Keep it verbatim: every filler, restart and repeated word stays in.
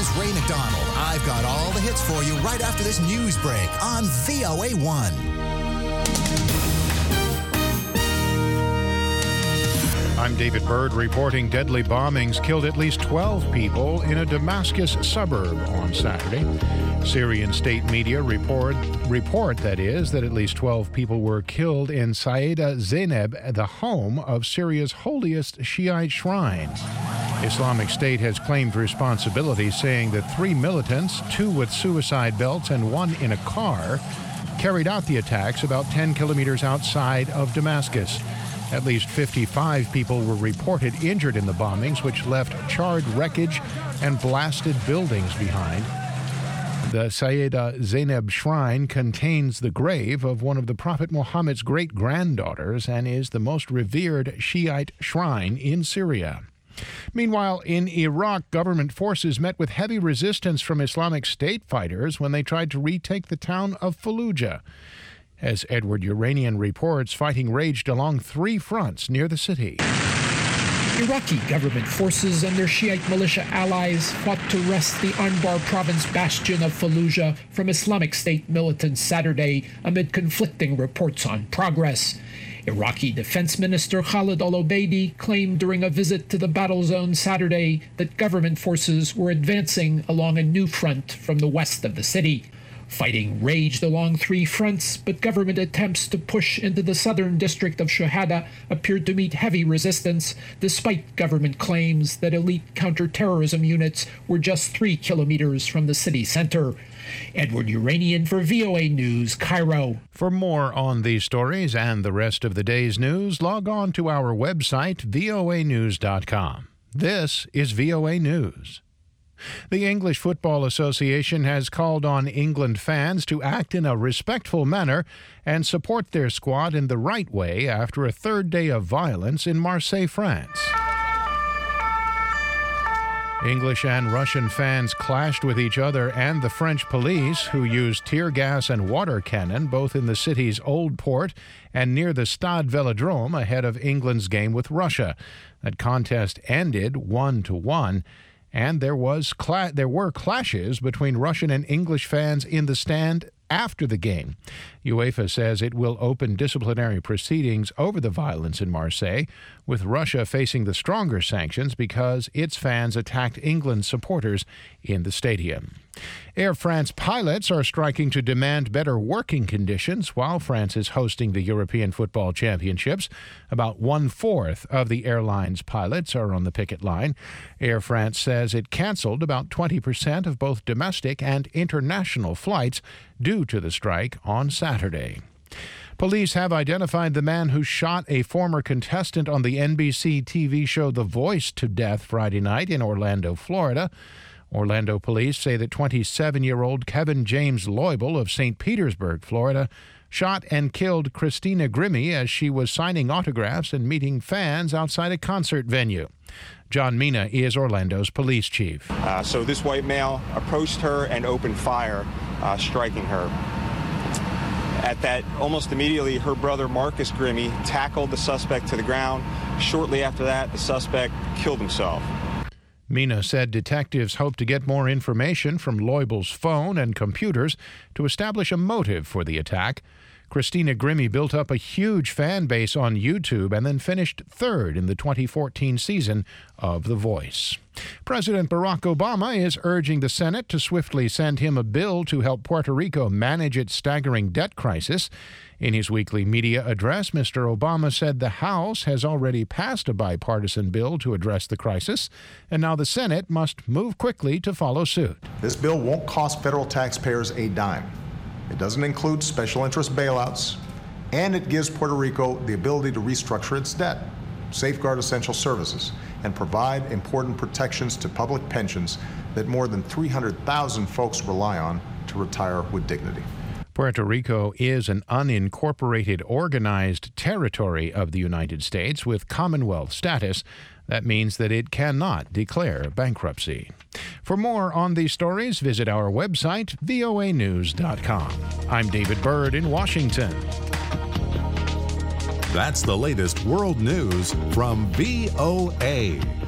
is Ray McDonald. I've got all the hits for you right after this news break on V O A one. I'm David Byrd reporting deadly bombings killed at least twelve people in a Damascus suburb on Saturday. Syrian state media report, report that is, that at least twelve people were killed in Sayyidah Zainab, the home of Syria's holiest Shiite shrine. Islamic State has claimed responsibility, saying that three militants, two with suicide belts and one in a car, carried out the attacks about ten kilometers outside of Damascus. At least fifty-five people were reported injured in the bombings, which left charred wreckage and blasted buildings behind. The Sayyidah Zainab shrine contains the grave of one of the Prophet Muhammad's great-granddaughters and is the most revered Shiite shrine in Syria. Meanwhile, in Iraq, government forces met with heavy resistance from Islamic State fighters when they tried to retake the town of Fallujah. As Edward Uranian reports, fighting raged along three fronts near the city. Iraqi government forces and their Shiite militia allies fought to wrest the Anbar province bastion of Fallujah from Islamic State militants Saturday amid conflicting reports on progress. Iraqi Defense Minister Khalid al-Obeidi claimed during a visit to the battle zone Saturday that government forces were advancing along a new front from the west of the city. Fighting raged along three fronts, but government attempts to push into the southern district of Shuhada appeared to meet heavy resistance, despite government claims that elite counterterrorism units were just three kilometers from the city center. Edward Uranian for V O A News, Cairo. For more on these stories and the rest of the day's news, log on to our website, V O A news dot com. This is V O A News. The English Football Association has called on England fans to act in a respectful manner and support their squad in the right way after a third day of violence in Marseille, France. English and Russian fans clashed with each other and the French police, who used tear gas and water cannon both in the city's Old Port and near the Stade Velodrome ahead of England's game with Russia. That contest ended one to one. And there was cla- there were clashes between Russian and English fans in the stand after the game. UEFA says it will open disciplinary proceedings over the violence in Marseille, with Russia facing the stronger sanctions because its fans attacked England supporters in the stadium. Air France pilots are striking to demand better working conditions while France is hosting the European Football Championships. About one-fourth of the airline's pilots are on the picket line. Air France says it canceled about twenty percent of both domestic and international flights due to the strike on Saturday. Police have identified the man who shot a former contestant on the N B C T V show The Voice to death Friday night in Orlando, Florida. Orlando police say that twenty-seven-year-old Kevin James Loibel of Saint Petersburg, Florida, shot and killed Christina Grimmie as she was signing autographs and meeting fans outside a concert venue. John Mina is Orlando's police chief. Uh, so this white male approached her and opened fire, uh, striking her. At that, almost immediately, her brother Marcus Grimmie tackled the suspect to the ground. Shortly after that, the suspect killed himself. Mina said detectives hope to get more information from Loibel's phone and computers to establish a motive for the attack. Christina Grimmie built up a huge fan base on YouTube and then finished third in the twenty fourteen season of The Voice. President Barack Obama is urging the Senate to swiftly send him a bill to help Puerto Rico manage its staggering debt crisis. In his weekly media address, Mister Obama said the House has already passed a bipartisan bill to address the crisis, and now the Senate must move quickly to follow suit. This bill won't cost federal taxpayers a dime. It doesn't include special interest bailouts, and it gives Puerto Rico the ability to restructure its debt, safeguard essential services, and provide important protections to public pensions that more than three hundred thousand folks rely on to retire with dignity. Puerto Rico is an unincorporated organized territory of the United States with Commonwealth status. That means that it cannot declare bankruptcy. For more on these stories, visit our website, V O A news dot com. I'm David Byrd in Washington. That's the latest world news from V O A.